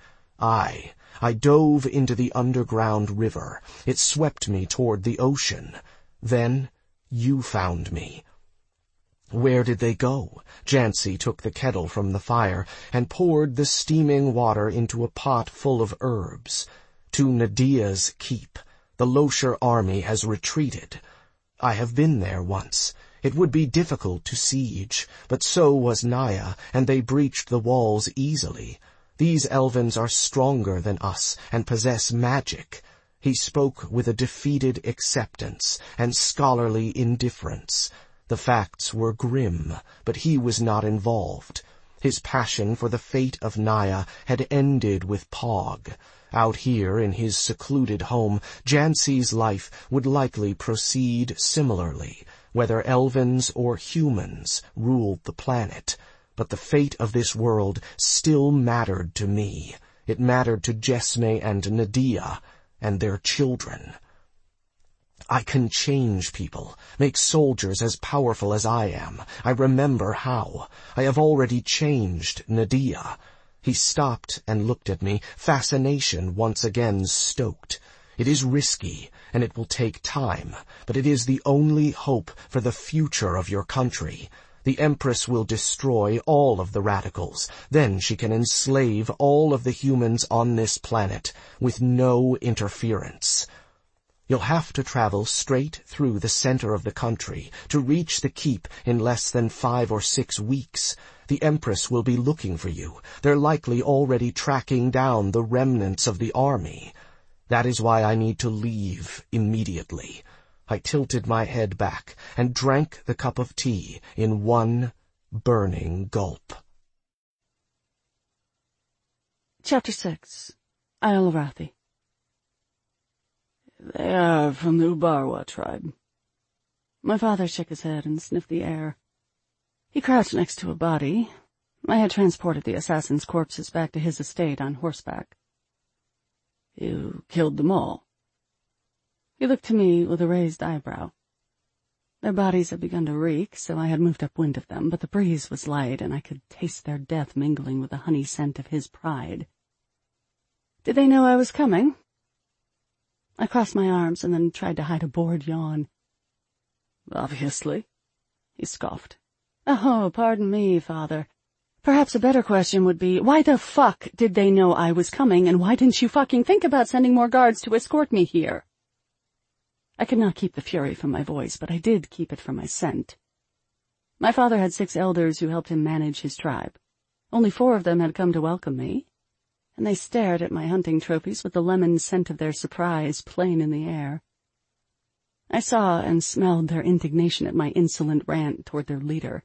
I dove into the underground river. It swept me toward the ocean. Then you found me. Where did they go? Janci took the kettle from the fire and poured the steaming water into a pot full of herbs. To Nadia's keep. The Loeshar army has retreated. I have been there once. It would be difficult to siege, but so was Naya, and they breached the walls easily. These Elvens are stronger than us and possess magic. He spoke with a defeated acceptance and scholarly indifference. The facts were grim, but he was not involved. His passion for the fate of Naya had ended with Pog. Out here in his secluded home, Janci's life would likely proceed similarly, whether Elvens or humans ruled the planet. But the fate of this world still mattered to me. It mattered to Jesme and Nadia and their children. I can change people, make soldiers as powerful as I am. I remember how. I have already changed Nadia. He stopped and looked at me, fascination once again stoked. It is risky, and it will take time, but it is the only hope for the future of your country. The Empress will destroy all of the radicals. Then she can enslave all of the humans on this planet with no interference. You'll have to travel straight through the center of the country to reach the keep in less than 5 or 6 weeks. The Empress will be looking for you. They're likely already tracking down the remnants of the army. That is why I need to leave immediately. I tilted my head back and drank the cup of tea in one burning gulp. Chapter 6. Isle Arathi. They are from the Ubarwa tribe. My father shook his head and sniffed the air. He crouched next to a body. I had transported the assassin's corpses back to his estate on horseback. You killed them all. He looked to me with a raised eyebrow. Their bodies had begun to reek, so I had moved upwind of them, but the breeze was light, and I could taste their death mingling with the honey scent of his pride. Did they know I was coming? I crossed my arms and then tried to hide a bored yawn. Obviously, he scoffed. Oh, pardon me, Father. Perhaps a better question would be, why the fuck did they know I was coming, and why didn't you fucking think about sending more guards to escort me here? I could not keep the fury from my voice, but I did keep it from my scent. My father had 6 elders who helped him manage his tribe. Only 4 of them had come to welcome me, and they stared at my hunting trophies with the lemon scent of their surprise plain in the air. I saw and smelled their indignation at my insolent rant toward their leader.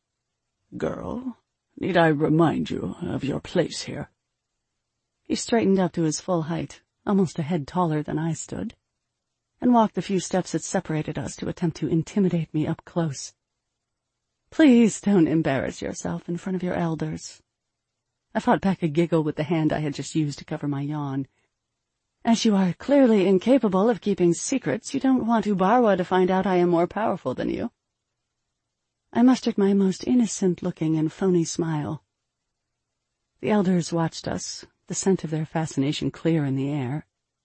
Girl, need I remind you of your place here? He straightened up to his full height, almost a head taller than I stood, and walked the few steps that separated us to attempt to intimidate me up close. Please don't embarrass yourself in front of your elders. I fought back a giggle with the hand I had just used to cover my yawn. As you are clearly incapable of keeping secrets, you don't want Ubarwa to find out I am more powerful than you. I mustered my most innocent-looking and phony smile. The elders watched us, the scent of their fascination clear in the air.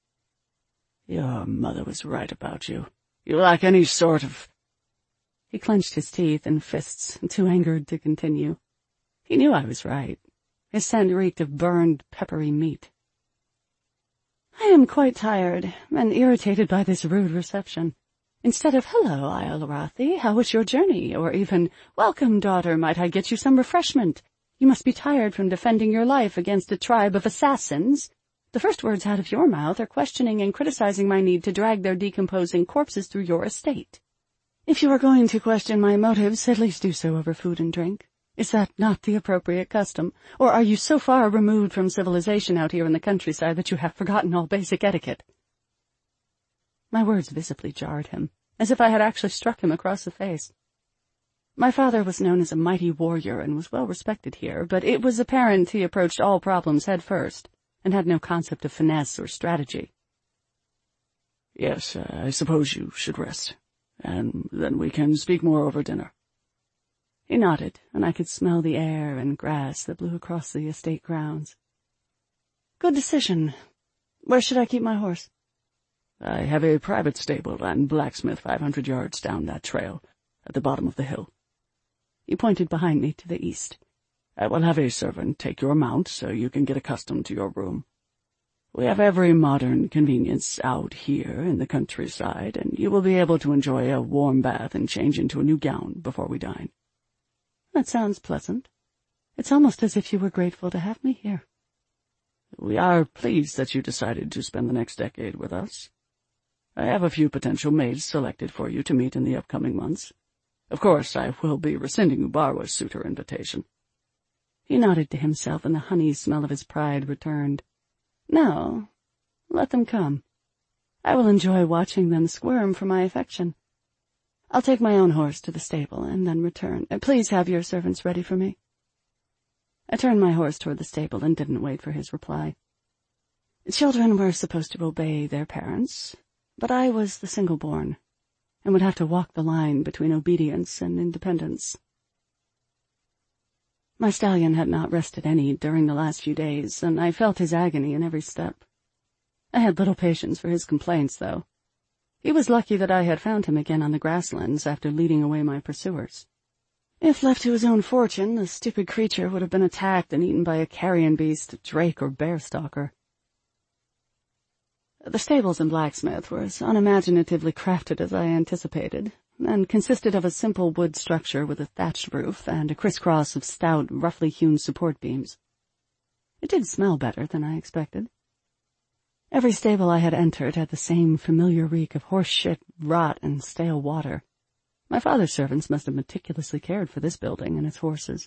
Your mother was right about you. You lack any sort of... He clenched his teeth and fists, too angered to continue. He knew I was right. His scent reeked of burned, peppery meat. I am quite tired and irritated by this rude reception. Instead of, hello, Ayalarathi, how was your journey? Or even, welcome, daughter, might I get you some refreshment? You must be tired from defending your life against a tribe of assassins. The first words out of your mouth are questioning and criticizing my need to drag their decomposing corpses through your estate. If you are going to question my motives, at least do so over food and drink. Is that not the appropriate custom? Or are you so far removed from civilization out here in the countryside that you have forgotten all basic etiquette? My words visibly jarred him, as if I had actually struck him across the face. My father was known as a mighty warrior and was well respected here, but it was apparent he approached all problems head first, and had no concept of finesse or strategy. Yes, I suppose you should rest, and then we can speak more over dinner. He nodded, and I could smell the air and grass that blew across the estate grounds. Good decision. Where should I keep my horse? I have a private stable and blacksmith 500 yards down that trail, at the bottom of the hill. He pointed behind me to the east. I will have a servant take your mount so you can get accustomed to your room. We have every modern convenience out here in the countryside, and you will be able to enjoy a warm bath and change into a new gown before we dine. That sounds pleasant. It's almost as if you were grateful to have me here. We are pleased that you decided to spend the next decade with us. I have a few potential mates selected for you to meet in the upcoming months. Of course, I will be rescinding Ubarwa's suitor invitation. He nodded to himself, and the honey smell of his pride returned. No, let them come. I will enjoy watching them squirm for my affection. I'll take my own horse to the stable and then return. Please have your servants ready for me. I turned my horse toward the stable and didn't wait for his reply. Children were supposed to obey their parents, but I was the single-born, and would have to walk the line between obedience and independence. My stallion had not rested any during the last few days, and I felt his agony in every step. I had little patience for his complaints, though. He was lucky that I had found him again on the grasslands after leading away my pursuers. If left to his own fortune, the stupid creature would have been attacked and eaten by a carrion beast, drake, or bear stalker. The stables and blacksmith were as unimaginatively crafted as I anticipated, and consisted of a simple wood structure with a thatched roof and a crisscross of stout, roughly hewn support beams. It did smell better than I expected. Every stable I had entered had the same familiar reek of horse shit, rot, and stale water. My father's servants must have meticulously cared for this building and its horses.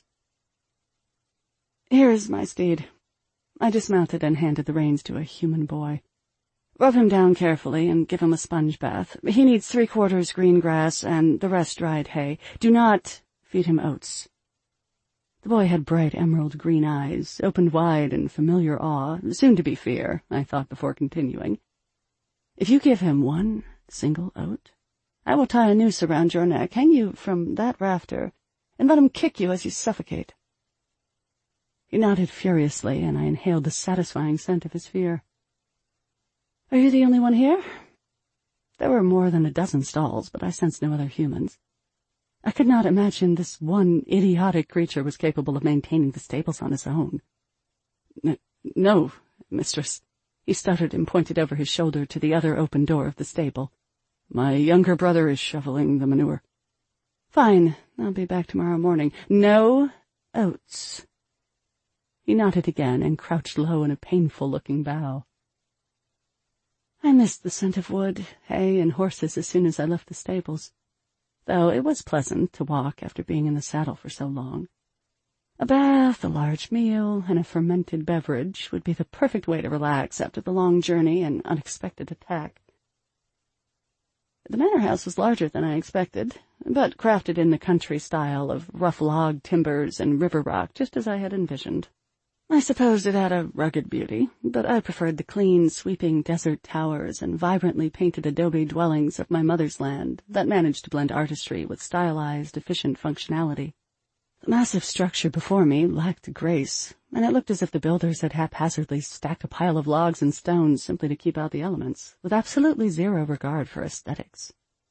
Here is my steed. I dismounted and handed the reins to a human boy. Rub him down carefully and give him a sponge bath. He needs 3/4 green grass and the rest dried hay. Do not feed him oats. The boy had bright emerald green eyes, opened wide in familiar awe, soon to be fear, I thought before continuing. If you give him one single oat, I will tie a noose around your neck, hang you from that rafter, and let him kick you as you suffocate. He nodded furiously, and I inhaled the satisfying scent of his fear. Are you the only one here? There were more than a dozen stalls, but I sensed no other humans. I could not imagine this one idiotic creature was capable of maintaining the stables on his own. No, mistress, he stuttered and pointed over his shoulder to the other open door of the stable. My younger brother is shoveling the manure. Fine, I'll be back tomorrow morning. No oats. He nodded again and crouched low in a painful-looking bow. I missed the scent of wood, hay, and horses as soon as I left the stables, though it was pleasant to walk after being in the saddle for so long. A bath, a large meal, and a fermented beverage would be the perfect way to relax after the long journey and unexpected attack. The manor house was larger than I expected, but crafted in the country style of rough log timbers and river rock, just as I had envisioned. I suppose it had a rugged beauty, but I preferred the clean, sweeping desert towers and vibrantly painted adobe dwellings of my mother's land that managed to blend artistry with stylized, efficient functionality. The massive structure before me lacked grace, and it looked as if the builders had haphazardly stacked a pile of logs and stones simply to keep out the elements, with absolutely zero regard for aesthetics.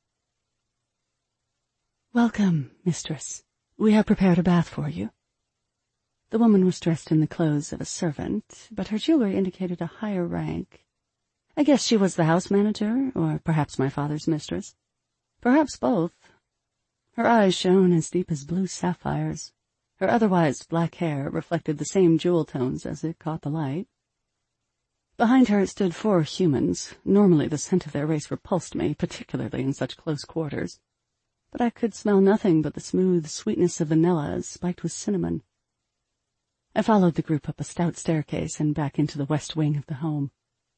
Welcome, mistress. We have prepared a bath for you. The woman was dressed in the clothes of a servant, but her jewelry indicated a higher rank. I guess she was the house manager, or perhaps my father's mistress. Perhaps both. Her eyes shone as deep as blue sapphires. Her otherwise black hair reflected the same jewel tones as it caught the light. Behind her stood 4 humans. Normally the scent of their race repulsed me, particularly in such close quarters. But I could smell nothing but the smooth sweetness of vanilla spiked with cinnamon. I followed the group up a stout staircase and back into the west wing of the home.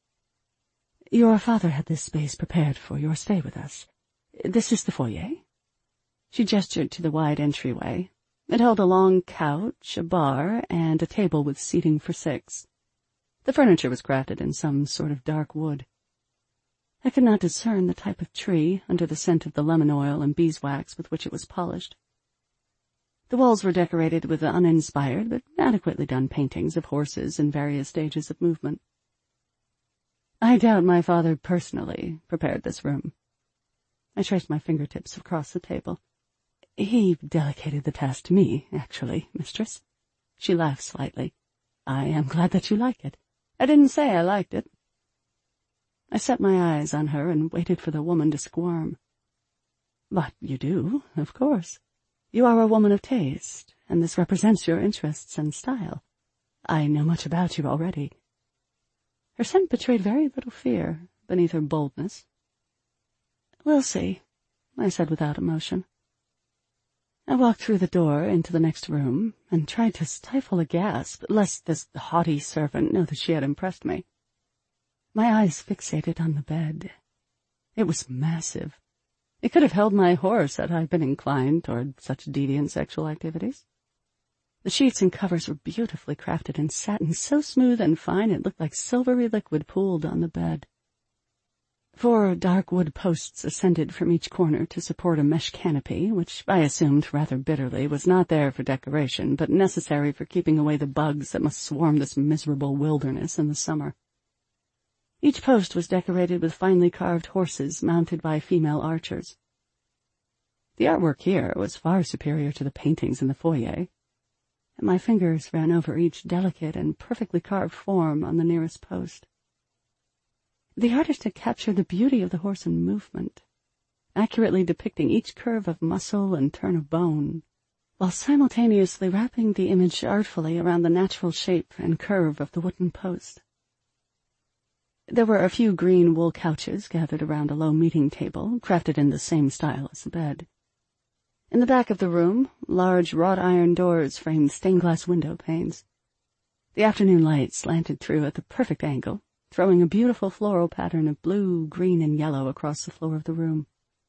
Your father had this space prepared for your stay with us. This is the foyer. She gestured to the wide entryway. It held a long couch, a bar, and a table with seating for 6. The furniture was crafted in some sort of dark wood. I could not discern the type of tree under the scent of the lemon oil and beeswax with which it was polished. The walls were decorated with uninspired but adequately done paintings of horses in various stages of movement. I doubt my father personally prepared this room. I traced my fingertips across the table. He delegated the task to me, actually, mistress. She laughed slightly. I am glad that you like it. I didn't say I liked it. I set my eyes on her and waited for the woman to squirm. But you do, of course. You are a woman of taste, and this represents your interests and style. I know much about you already. Her scent betrayed very little fear beneath her boldness. We'll see, I said without emotion. I walked through the door into the next room and tried to stifle a gasp, lest this haughty servant know that she had impressed me. My eyes fixated on the bed. It was massive. It could have held my horse had I been inclined toward such deviant sexual activities. The sheets and covers were beautifully crafted in satin so smooth and fine it looked like silvery liquid pooled on the bed. 4 dark wood posts ascended from each corner to support a mesh canopy, which I assumed rather bitterly was not there for decoration, but necessary for keeping away the bugs that must swarm this miserable wilderness in the summer. Each post was decorated with finely carved horses mounted by female archers. The artwork here was far superior to the paintings in the foyer, and my fingers ran over each delicate and perfectly carved form on the nearest post. The artist had captured the beauty of the horse in movement, accurately depicting each curve of muscle and turn of bone, while simultaneously wrapping the image artfully around the natural shape and curve of the wooden post. There were a few green wool couches gathered around a low meeting table, crafted in the same style as the bed. In the back of the room, large wrought iron doors framed stained-glass window panes. The afternoon light slanted through at the perfect angle, throwing a beautiful floral pattern of blue, green, and yellow across the floor of the room.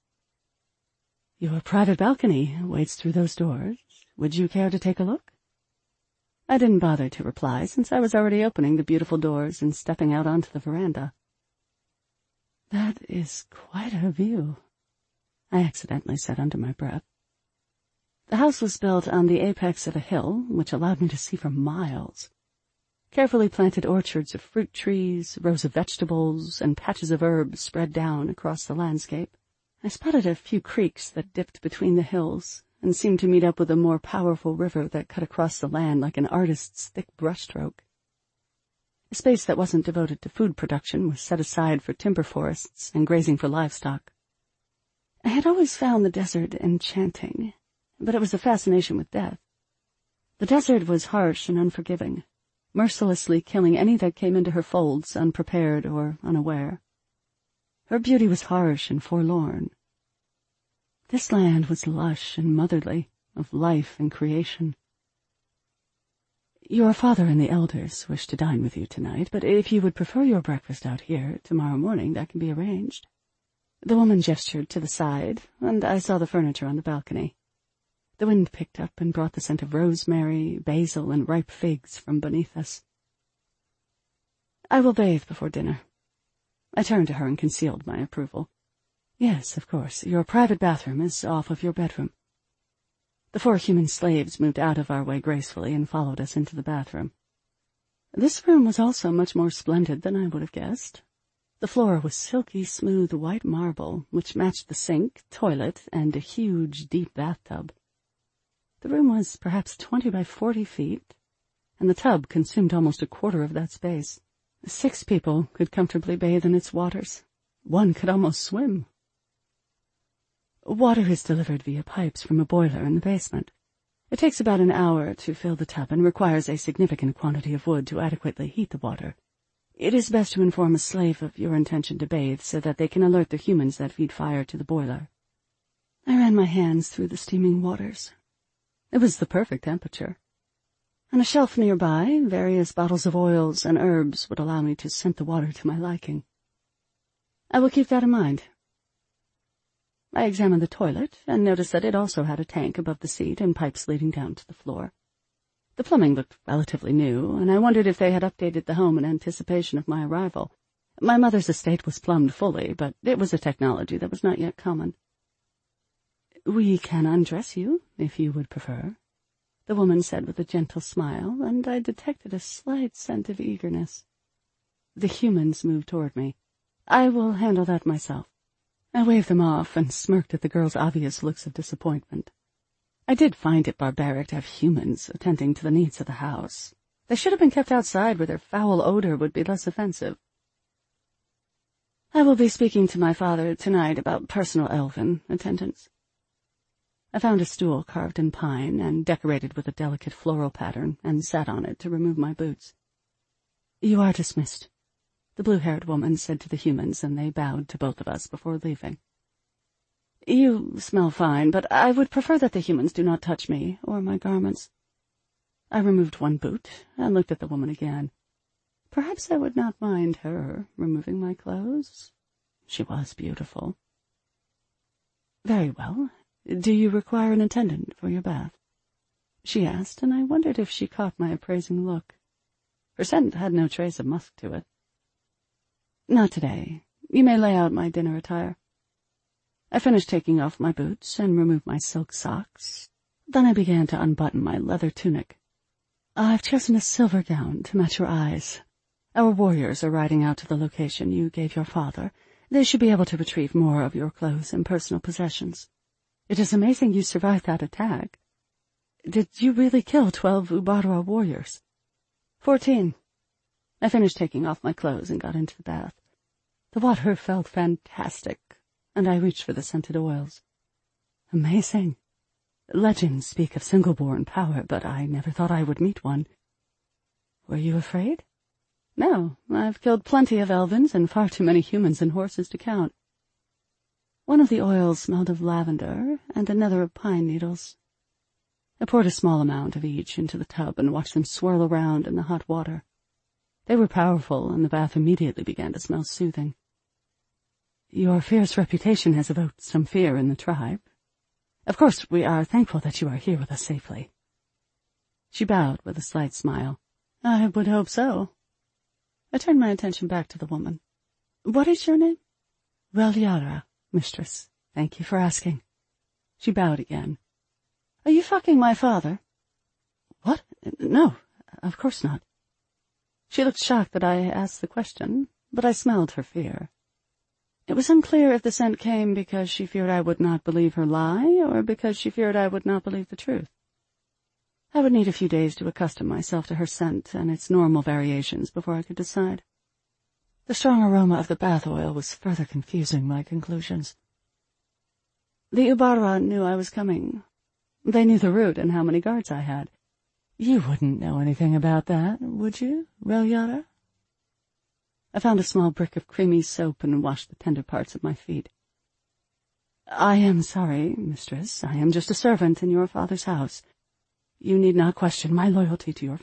Your private balcony waits through those doors. Would you care to take a look? I didn't bother to reply, since I was already opening the beautiful doors and stepping out onto the veranda. That is quite a view, I accidentally said under my breath. The house was built on the apex of a hill, which allowed me to see for miles. Carefully planted orchards of fruit trees, rows of vegetables, and patches of herbs spread down across the landscape. I spotted a few creeks that dipped between the hills and seemed to meet up with a more powerful river that cut across the land like an artist's thick brushstroke. A space that wasn't devoted to food production was set aside for timber forests and grazing for livestock. I had always found the desert enchanting, but it was a fascination with death. The desert was harsh and unforgiving, mercilessly killing any that came into her folds unprepared or unaware. Her beauty was harsh and forlorn. This land was lush and motherly, of life and creation. Your father and the elders wish to dine with you tonight, but if you would prefer your breakfast out here tomorrow morning, that can be arranged. The woman gestured to the side, and I saw the furniture on the balcony. The wind picked up and brought the scent of rosemary, basil, and ripe figs from beneath us. I will bathe before dinner. I turned to her and concealed my approval. Yes, of course, your private bathroom is off of your bedroom. The 4 human slaves moved out of our way gracefully and followed us into the bathroom. This room was also much more splendid than I would have guessed. The floor was silky smooth white marble, which matched the sink, toilet, and a huge, deep bathtub. The room was perhaps 20 by 40 feet, and the tub consumed almost a quarter of that space. 6 people could comfortably bathe in its waters. 1 could almost swim. Water is delivered via pipes from a boiler in the basement. It takes about an hour to fill the tub and requires a significant quantity of wood to adequately heat the water. It is best to inform a slave of your intention to bathe so that they can alert the humans that feed fire to the boiler. I ran my hands through the steaming waters. It was the perfect temperature. On a shelf nearby, various bottles of oils and herbs would allow me to scent the water to my liking. I will keep that in mind. I examined the toilet and noticed that it also had a tank above the seat and pipes leading down to the floor. The plumbing looked relatively new, and I wondered if they had updated the home in anticipation of my arrival. My mother's estate was plumbed fully, but it was a technology that was not yet common. We can undress you, if you would prefer, the woman said with a gentle smile, and I detected a slight scent of eagerness. The humans moved toward me. I will handle that myself. I waved them off and smirked at the girl's obvious looks of disappointment. I did find it barbaric to have humans attending to the needs of the house. They should have been kept outside where their foul odor would be less offensive. I will be speaking to my father tonight about personal elven attendance. I found a stool carved in pine and decorated with a delicate floral pattern and sat on it to remove my boots. You are dismissed, the blue-haired woman said to the humans, and they bowed to both of us before leaving. You smell fine, but I would prefer that the humans do not touch me or my garments. I removed one boot and looked at the woman again. Perhaps I would not mind her removing my clothes. She was beautiful. Very well. Do you require an attendant for your bath? She asked, and I wondered if she caught my appraising look. Her scent had no trace of musk to it. Not today. You may lay out my dinner attire. I finished taking off my boots and removed my silk socks. Then I began to unbutton my leather tunic. I've chosen a silver gown to match your eyes. Our warriors are riding out to the location you gave your father. They should be able to retrieve more of your clothes and personal possessions. It is amazing you survived that attack. Did you really kill 12 Ubarra warriors? 14. I finished taking off my clothes and got into the bath. The water felt fantastic, and I reached for the scented oils. Amazing. Legends speak of single-born power, but I never thought I would meet one. Were you afraid? No, I've killed plenty of elvens and far too many humans and horses to count. One of the oils smelled of lavender, and another of pine needles. I poured a small amount of each into the tub and watched them swirl around in the hot water. They were powerful, and the bath immediately began to smell soothing. Your fierce reputation has evoked some fear in the tribe. Of course, we are thankful that you are here with us safely. She bowed with a slight smile. I would hope so. I turned my attention back to the woman. What is your name? Reliara, mistress. Thank you for asking. She bowed again. Are you fucking my father? What? No, of course not. She looked shocked that I asked the question, but I smelled her fear. It was unclear if the scent came because she feared I would not believe her lie, or because she feared I would not believe the truth. I would need a few days to accustom myself to her scent and its normal variations before I could decide. The strong aroma of the bath oil was further confusing my conclusions. The Ubarra knew I was coming. They knew the route and how many guards I had. You wouldn't know anything about that, would you, Royara? I found a small brick of creamy soap and washed the tender parts of my feet. I am sorry, mistress. I am just a servant in your father's house. You need not question my loyalty to your